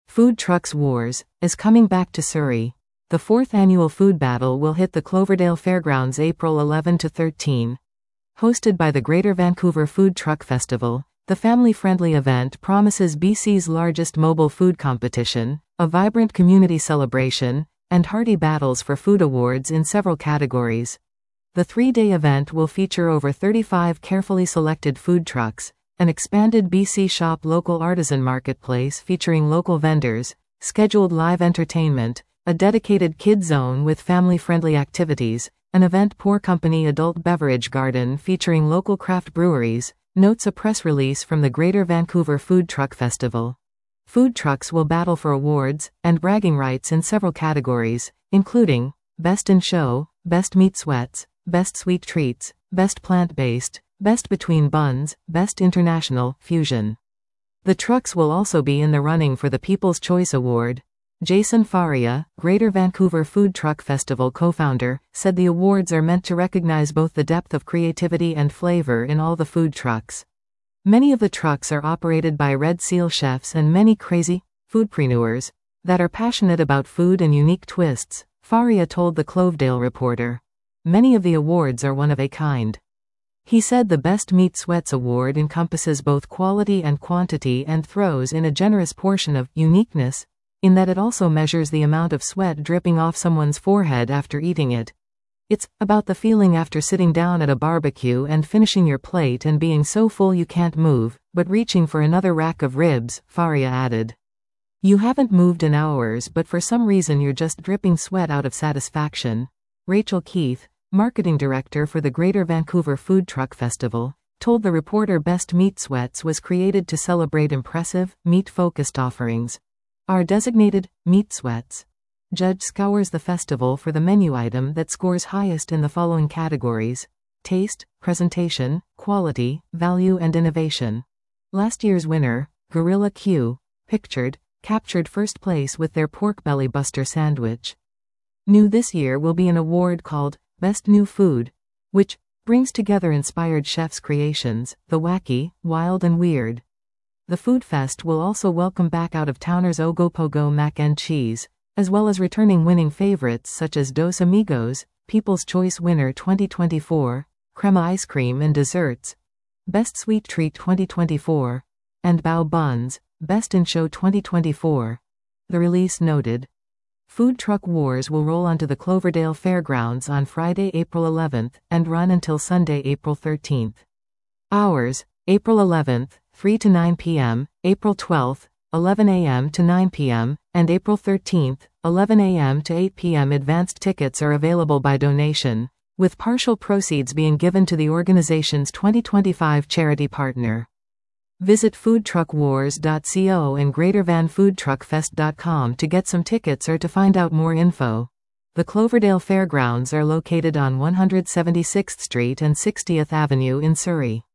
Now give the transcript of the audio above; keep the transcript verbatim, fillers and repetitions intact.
Food Trucks Wars is coming back to Surrey. The fourth annual food battle will hit the Cloverdale Fairgrounds April eleventh to thirteenth. Hosted by the Greater Vancouver Food Truck Festival, the family-friendly event promises B C's largest mobile food competition, a vibrant community celebration, and hearty battles for food awards in several categories. The three-day event will feature over thirty-five carefully selected food trucks, an expanded B C Shop local artisan marketplace featuring local vendors, scheduled live entertainment, a dedicated kid zone with family-friendly activities, an event pour company adult beverage garden featuring local craft breweries, notes a press release from the Greater Vancouver Food Truck Festival. Food trucks will battle for awards and bragging rights in several categories, including Best in Show, Best Meat Sweats, Best Sweet Treats, Best Plant-Based, Best Between Buns, Best International Fusion. The trucks will also be in the running for the People's Choice Award. Jason Faria, Greater Vancouver Food Truck Festival co-founder, said the awards are meant to recognize both the depth of creativity and flavor in all the food trucks. Many of the trucks are operated by Red Seal chefs and many crazy foodpreneurs that are passionate about food and unique twists, Faria told the Cloverdale Reporter. Many of the awards are one of a kind. He said the Best Meat Sweats award encompasses both quality and quantity and throws in a generous portion of uniqueness, in that it also measures the amount of sweat dripping off someone's forehead after eating it. It's about the feeling after sitting down at a barbecue and finishing your plate and being so full you can't move, but reaching for another rack of ribs, Faria added. You haven't moved in hours, but for some reason you're just dripping sweat out of satisfaction. Rachel Keith, marketing director for the Greater Vancouver Food Truck Festival, told the Reporter Best Meat Sweats was created to celebrate impressive, meat-focused offerings. Our designated meat sweats judge scours the festival for the menu item that scores highest in the following categories: taste, presentation, quality, value and innovation. Last year's winner, Gorilla Q, pictured, captured first place with their pork belly buster sandwich. New this year will be an award called Best New Food, which brings together inspired chefs' creations, the wacky, wild and weird. The Food Fest will also welcome back out-of-towners Ogopogo mac and cheese, as well as returning winning favorites such as Dos Amigos, People's Choice Winner twenty twenty-four, Crema Ice Cream and Desserts, Best Sweet Treat twenty twenty-four, and Bao Buns, Best in Show twenty twenty-four. The release noted. Food Truck Wars will roll onto the Cloverdale Fairgrounds on Friday, April eleventh, and run until Sunday, April thirteenth. Hours: April eleventh, three to nine p m, April twelfth, eleven a m to nine p m, and April thirteenth, eleven a m to eight p m Advanced tickets are available by donation, with partial proceeds being given to the organization's twenty twenty-five charity partner. Visit food truck wars dot co and greater van food truck fest dot com to get some tickets or to find out more info. The Cloverdale Fairgrounds are located on one hundred seventy-sixth Street and sixtieth Avenue in Surrey.